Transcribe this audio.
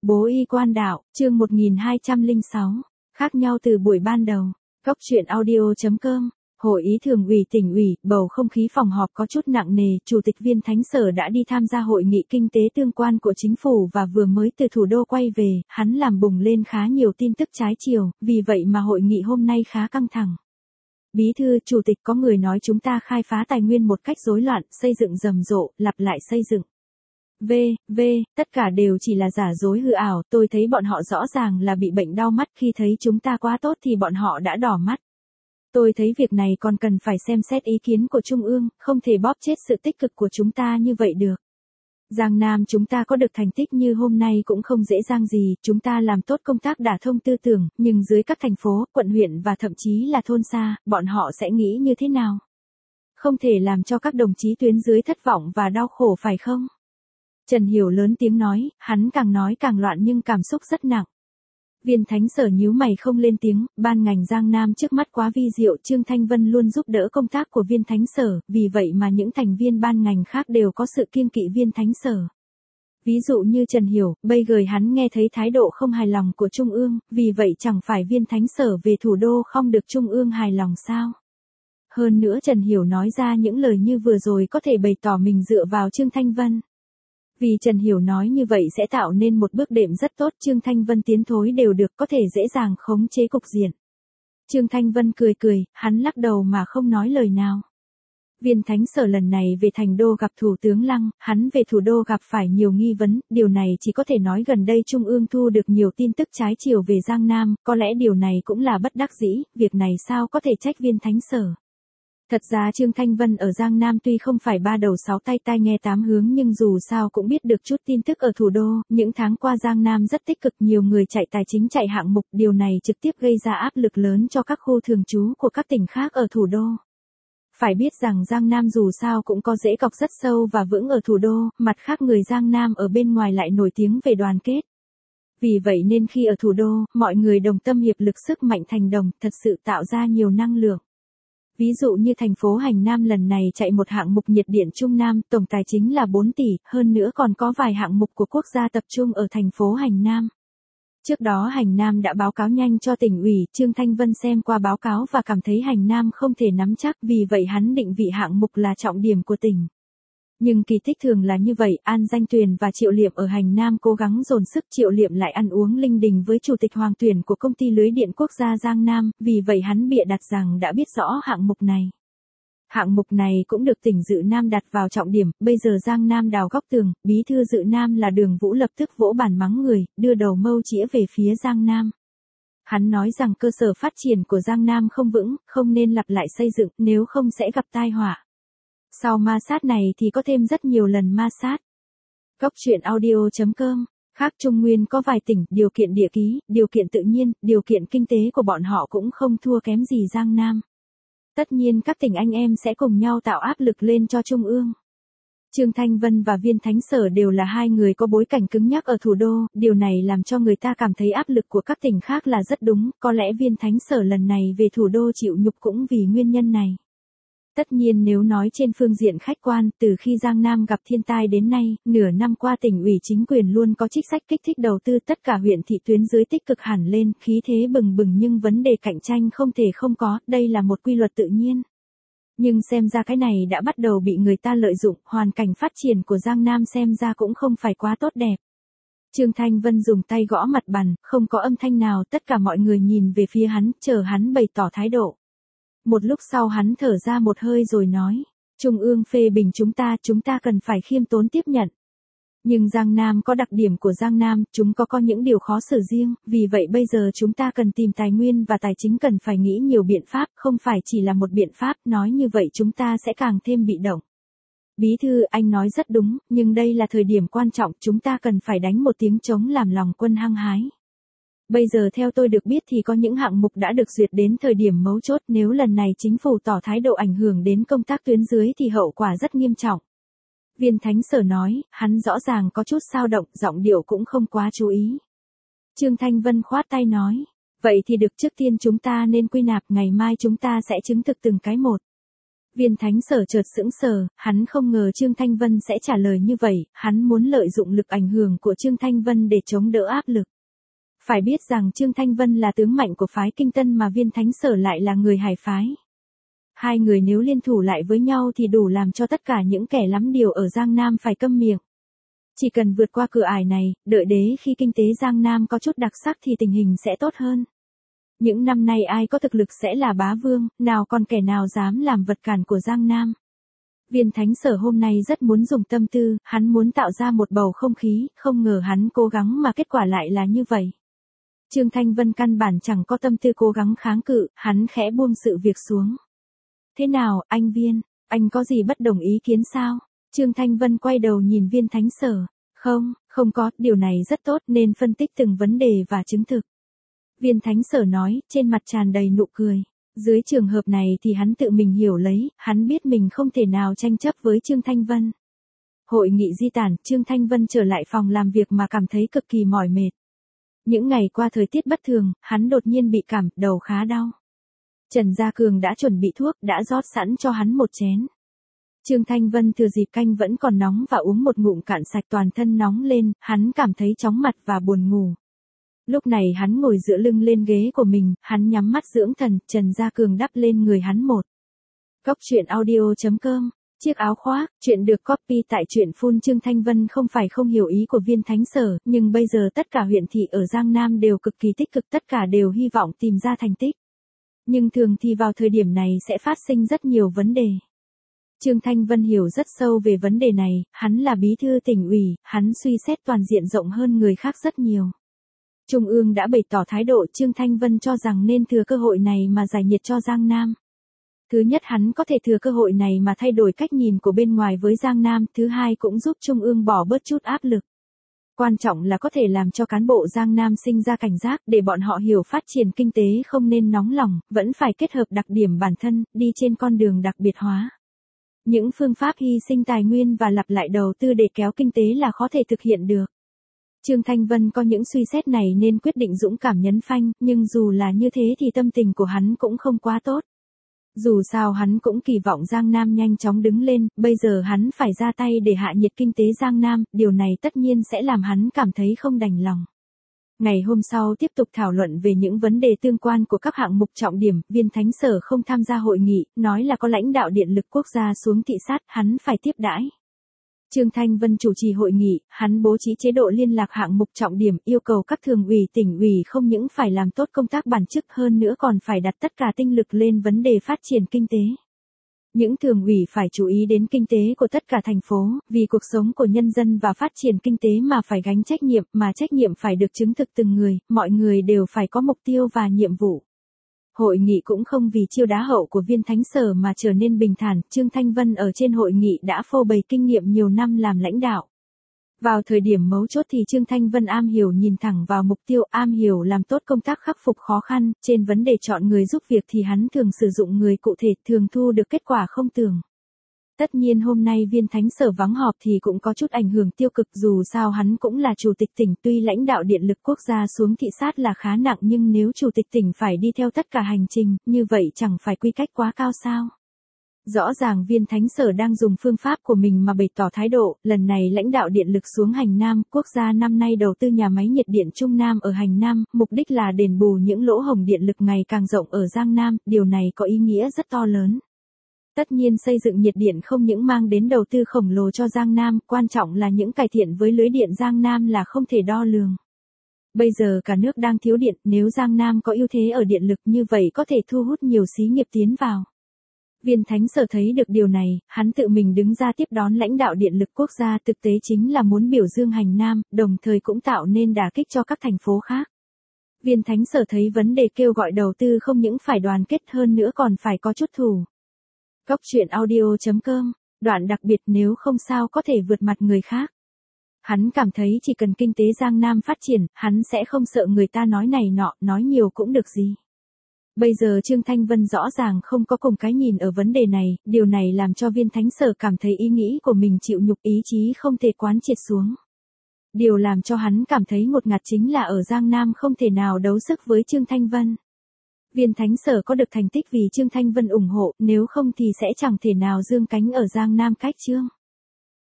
Bố y quan đạo, chương 1206. Khác nhau từ buổi ban đầu. Góc truyện audio.com. Hội ý thường ủy tỉnh ủy, bầu không khí phòng họp có chút nặng nề, Chủ tịch Viên Thánh Sở đã đi tham gia hội nghị kinh tế tương quan của chính phủ và vừa mới từ thủ đô quay về, hắn làm bùng lên khá nhiều tin tức trái chiều, vì vậy mà hội nghị hôm nay khá căng thẳng. Bí thư, Chủ tịch, có người nói chúng ta khai phá tài nguyên một cách rối loạn, xây dựng rầm rộ, lặp lại xây dựng. Tất cả đều chỉ là giả dối hư ảo, tôi thấy bọn họ rõ ràng là bị bệnh đau mắt, khi thấy chúng ta quá tốt thì bọn họ đã đỏ mắt. Tôi thấy việc này còn cần phải xem xét ý kiến của Trung ương, không thể bóp chết sự tích cực của chúng ta như vậy được. Giang Nam chúng ta có được thành tích như hôm nay cũng không dễ dàng gì, chúng ta làm tốt công tác đả thông tư tưởng, nhưng dưới các thành phố, quận huyện và thậm chí là thôn xa, bọn họ sẽ nghĩ như thế nào? Không thể làm cho các đồng chí tuyến dưới thất vọng và đau khổ phải không? Trần Hiểu lớn tiếng nói càng loạn nhưng cảm xúc rất nặng. Viên Thánh Sở nhíu mày không lên tiếng, ban ngành Giang Nam trước mắt quá vi diệu, Trương Thanh Vân luôn giúp đỡ công tác của Viên Thánh Sở, vì vậy mà những thành viên ban ngành khác đều có sự kiêng kỵ Viên Thánh Sở. Ví dụ như Trần Hiểu, bây giờ hắn nghe thấy thái độ không hài lòng của Trung ương, vì vậy chẳng phải Viên Thánh Sở về thủ đô không được Trung ương hài lòng sao? Hơn nữa Trần Hiểu nói ra những lời như vừa rồi có thể bày tỏ mình dựa vào Trương Thanh Vân. Vì Trần Hiểu nói như vậy sẽ tạo nên một bước đệm rất tốt, Trương Thanh Vân tiến thối đều được, có thể dễ dàng khống chế cục diện. Trương Thanh Vân cười, hắn lắc đầu mà không nói lời nào. Viên Thánh Sở lần này về thành đô gặp Thủ tướng Lăng, hắn về thủ đô gặp phải nhiều nghi vấn, điều này chỉ có thể nói gần đây Trung ương thu được nhiều tin tức trái chiều về Giang Nam, có lẽ điều này cũng là bất đắc dĩ, việc này sao có thể trách Viên Thánh Sở. Thật ra Trương Thanh Vân ở Giang Nam tuy không phải ba đầu sáu tay tai nghe tám hướng nhưng dù sao cũng biết được chút tin tức ở thủ đô, những tháng qua Giang Nam rất tích cực, nhiều người chạy tài chính chạy hạng mục, điều này trực tiếp gây ra áp lực lớn cho các khu thường trú của các tỉnh khác ở thủ đô. Phải biết rằng Giang Nam dù sao cũng có rễ cọc rất sâu và vững ở thủ đô, mặt khác người Giang Nam ở bên ngoài lại nổi tiếng về đoàn kết. Vì vậy nên khi ở thủ đô, mọi người đồng tâm hiệp lực sức mạnh thành đồng, thật sự tạo ra nhiều năng lượng. Ví dụ như thành phố Hành Nam lần này chạy một hạng mục nhiệt điện Trung Nam, tổng tài chính là 4 tỷ, hơn nữa còn có vài hạng mục của quốc gia tập trung ở thành phố Hành Nam. Trước đó Hành Nam đã báo cáo nhanh cho tỉnh ủy, Trương Thanh Vân xem qua báo cáo và cảm thấy Hành Nam không thể nắm chắc, vì vậy hắn định vị hạng mục là trọng điểm của tỉnh. Nhưng kỳ tích thường là như vậy, An Danh Tuyền và Triệu Liệm ở Hành Nam cố gắng dồn sức, Triệu Liệm lại ăn uống linh đình với Chủ tịch Hoàng Tuyển của công ty lưới điện quốc gia Giang Nam, vì vậy hắn bịa đặt rằng đã biết rõ hạng mục này. Hạng mục này cũng được tỉnh Dự Nam đặt vào trọng điểm, bây giờ Giang Nam đào góc tường, bí thư Dự Nam là Đường Vũ lập tức vỗ bàn mắng người, đưa đầu mâu chĩa về phía Giang Nam. Hắn nói rằng cơ sở phát triển của Giang Nam không vững, không nên lặp lại xây dựng, nếu không sẽ gặp tai họa. Sau ma sát này thì có thêm rất nhiều lần ma sát. Góc truyện audio.com. Khác Trung Nguyên có vài tỉnh, điều kiện địa ký, điều kiện tự nhiên, điều kiện kinh tế của bọn họ cũng không thua kém gì Giang Nam. Tất nhiên các tỉnh anh em sẽ cùng nhau tạo áp lực lên cho Trung ương. Trương Thanh Vân và Viên Thánh Sở đều là hai người có bối cảnh cứng nhắc ở thủ đô, điều này làm cho người ta cảm thấy áp lực của các tỉnh khác là rất đúng, có lẽ Viên Thánh Sở lần này về thủ đô chịu nhục cũng vì nguyên nhân này. Tất nhiên nếu nói trên phương diện khách quan, từ khi Giang Nam gặp thiên tai đến nay, nửa năm qua tỉnh ủy chính quyền luôn có chính sách kích thích đầu tư, tất cả huyện thị tuyến dưới tích cực hẳn lên, khí thế bừng bừng, nhưng vấn đề cạnh tranh không thể không có, đây là một quy luật tự nhiên. Nhưng xem ra cái này đã bắt đầu bị người ta lợi dụng, hoàn cảnh phát triển của Giang Nam xem ra cũng không phải quá tốt đẹp. Trương Thanh Vân dùng tay gõ mặt bàn, không có âm thanh nào, tất cả mọi người nhìn về phía hắn, chờ hắn bày tỏ thái độ. Một lúc sau hắn thở ra một hơi rồi nói, Trung ương phê bình chúng ta cần phải khiêm tốn tiếp nhận. Nhưng Giang Nam có đặc điểm của Giang Nam, chúng có những điều khó xử riêng, vì vậy bây giờ chúng ta cần tìm tài nguyên và tài chính, cần phải nghĩ nhiều biện pháp, không phải chỉ là một biện pháp, nói như vậy chúng ta sẽ càng thêm bị động. Bí thư, anh nói rất đúng, nhưng đây là thời điểm quan trọng, chúng ta cần phải đánh một tiếng trống làm lòng quân hăng hái. Bây giờ theo tôi được biết thì có những hạng mục đã được duyệt đến thời điểm mấu chốt, nếu lần này chính phủ tỏ thái độ ảnh hưởng đến công tác tuyến dưới thì hậu quả rất nghiêm trọng. Viên Thánh Sở nói, hắn rõ ràng có chút xao động, giọng điệu cũng không quá chú ý. Trương Thanh Vân khoát tay nói, vậy thì được, trước tiên chúng ta nên quy nạp, ngày mai chúng ta sẽ chứng thực từng cái một. Viên Thánh Sở chợt sững sờ, hắn không ngờ Trương Thanh Vân sẽ trả lời như vậy, hắn muốn lợi dụng lực ảnh hưởng của Trương Thanh Vân để chống đỡ áp lực. Phải biết rằng Trương Thanh Vân là tướng mạnh của phái Kinh Tân mà Viên Thánh Sở lại là người Hải phái. Hai người nếu liên thủ lại với nhau thì đủ làm cho tất cả những kẻ lắm điều ở Giang Nam phải câm miệng. Chỉ cần vượt qua cửa ải này, đợi đến khi kinh tế Giang Nam có chút đặc sắc thì tình hình sẽ tốt hơn. Những năm nay ai có thực lực sẽ là bá vương, nào còn kẻ nào dám làm vật cản của Giang Nam. Viên Thánh Sở hôm nay rất muốn dùng tâm tư, hắn muốn tạo ra một bầu không khí, không ngờ hắn cố gắng mà kết quả lại là như vậy. Trương Thanh Vân căn bản chẳng có tâm tư cố gắng kháng cự, hắn khẽ buông sự việc xuống. Thế nào, anh Viên, anh có gì bất đồng ý kiến sao? Trương Thanh Vân quay đầu nhìn Viên Thánh Sở. Không có, điều này rất tốt nên phân tích từng vấn đề và chứng thực. Viên Thánh Sở nói, trên mặt tràn đầy nụ cười. Dưới trường hợp này thì hắn tự mình hiểu lấy, hắn biết mình không thể nào tranh chấp với Trương Thanh Vân. Hội nghị di tản, Trương Thanh Vân trở lại phòng làm việc mà cảm thấy cực kỳ mỏi mệt. Những ngày qua thời tiết bất thường, hắn đột nhiên bị cảm, đầu khá đau. Trần Gia Cường đã chuẩn bị thuốc, đã rót sẵn cho hắn một chén. Trương Thanh Vân thừa dịp canh vẫn còn nóng và uống một ngụm cạn sạch, toàn thân nóng lên, hắn cảm thấy chóng mặt và buồn ngủ. Lúc này hắn ngồi dựa lưng lên ghế của mình, hắn nhắm mắt dưỡng thần, Trần Gia Cường đắp lên người hắn một cốc truyện audio.com. Chiếc áo khoác, chuyện được copy tại truyện full. Trương Thanh Vân không phải không hiểu ý của Viên Thánh Sở, nhưng bây giờ tất cả huyện thị ở Giang Nam đều cực kỳ tích cực, tất cả đều hy vọng tìm ra thành tích. Nhưng thường thì vào thời điểm này sẽ phát sinh rất nhiều vấn đề. Trương Thanh Vân hiểu rất sâu về vấn đề này, hắn là bí thư tỉnh ủy, hắn suy xét toàn diện rộng hơn người khác rất nhiều. Trung ương đã bày tỏ thái độ, Trương Thanh Vân cho rằng nên thừa cơ hội này mà giải nhiệt cho Giang Nam. Thứ nhất, hắn có thể thừa cơ hội này mà thay đổi cách nhìn của bên ngoài với Giang Nam, thứ hai cũng giúp Trung ương bỏ bớt chút áp lực. Quan trọng là có thể làm cho cán bộ Giang Nam sinh ra cảnh giác để bọn họ hiểu phát triển kinh tế không nên nóng lòng, vẫn phải kết hợp đặc điểm bản thân, đi trên con đường đặc biệt hóa. Những phương pháp hy sinh tài nguyên và lặp lại đầu tư để kéo kinh tế là có thể thực hiện được. Trương Thanh Vân có những suy xét này nên quyết định dũng cảm nhấn phanh, nhưng dù là như thế thì tâm tình của hắn cũng không quá tốt. Dù sao hắn cũng kỳ vọng Giang Nam nhanh chóng đứng lên, bây giờ hắn phải ra tay để hạ nhiệt kinh tế Giang Nam, điều này tất nhiên sẽ làm hắn cảm thấy không đành lòng. Ngày hôm sau tiếp tục thảo luận về những vấn đề tương quan của các hạng mục trọng điểm, Viên Thánh Sở không tham gia hội nghị, nói là có lãnh đạo điện lực quốc gia xuống thị sát, hắn phải tiếp đãi. Trương Thanh Vân chủ trì hội nghị, hắn bố trí chế độ liên lạc hạng mục trọng điểm, yêu cầu các thường ủy tỉnh ủy không những phải làm tốt công tác bản chức hơn nữa còn phải đặt tất cả tinh lực lên vấn đề phát triển kinh tế. Những thường ủy phải chú ý đến kinh tế của tất cả thành phố, vì cuộc sống của nhân dân và phát triển kinh tế mà phải gánh trách nhiệm, mà trách nhiệm phải được chứng thực từng người, mọi người đều phải có mục tiêu và nhiệm vụ. Hội nghị cũng không vì chiêu đá hậu của Viên Thánh Sở mà trở nên bình thản, Trương Thanh Vân ở trên hội nghị đã phô bày kinh nghiệm nhiều năm làm lãnh đạo. Vào thời điểm mấu chốt thì Trương Thanh Vân am hiểu nhìn thẳng vào mục tiêu, am hiểu làm tốt công tác khắc phục khó khăn, trên vấn đề chọn người giúp việc thì hắn thường sử dụng người cụ thể, thường thu được kết quả không tưởng. Tất nhiên hôm nay Viên Thánh Sở vắng họp thì cũng có chút ảnh hưởng tiêu cực, dù sao hắn cũng là chủ tịch tỉnh, tuy lãnh đạo điện lực quốc gia xuống thị sát là khá nặng nhưng nếu chủ tịch tỉnh phải đi theo tất cả hành trình, như vậy chẳng phải quy cách quá cao sao? Rõ ràng Viên Thánh Sở đang dùng phương pháp của mình mà bày tỏ thái độ, lần này lãnh đạo điện lực xuống Hành Nam, quốc gia năm nay đầu tư nhà máy nhiệt điện Trung Nam ở Hành Nam, mục đích là đền bù những lỗ hổng điện lực ngày càng rộng ở Giang Nam, điều này có ý nghĩa rất to lớn. Tất nhiên xây dựng nhiệt điện không những mang đến đầu tư khổng lồ cho Giang Nam, quan trọng là những cải thiện với lưới điện Giang Nam là không thể đo lường. Bây giờ cả nước đang thiếu điện, nếu Giang Nam có ưu thế ở điện lực như vậy có thể thu hút nhiều xí nghiệp tiến vào. Viên Thánh Sở thấy được điều này, hắn tự mình đứng ra tiếp đón lãnh đạo điện lực quốc gia, thực tế chính là muốn biểu dương Hành Nam, đồng thời cũng tạo nên đả kích cho các thành phố khác. Viên Thánh Sở thấy vấn đề kêu gọi đầu tư không những phải đoàn kết hơn nữa còn phải có chút thủ. Cốc truyện audio.com, đoạn đặc biệt nếu không sao có thể vượt mặt người khác. Hắn cảm thấy chỉ cần kinh tế Giang Nam phát triển, hắn sẽ không sợ người ta nói này nọ, nói nhiều cũng được gì. Bây giờ Trương Thanh Vân rõ ràng không có cùng cái nhìn ở vấn đề này, điều này làm cho Viên Thánh Sở cảm thấy ý nghĩ của mình chịu nhục, ý chí không thể quán triệt xuống. Điều làm cho hắn cảm thấy ngột ngạt chính là ở Giang Nam không thể nào đấu sức với Trương Thanh Vân. Viên Thánh Sở có được thành tích vì Trương Thanh Vân ủng hộ, nếu không thì sẽ chẳng thể nào dương cánh ở Giang Nam cách Trương.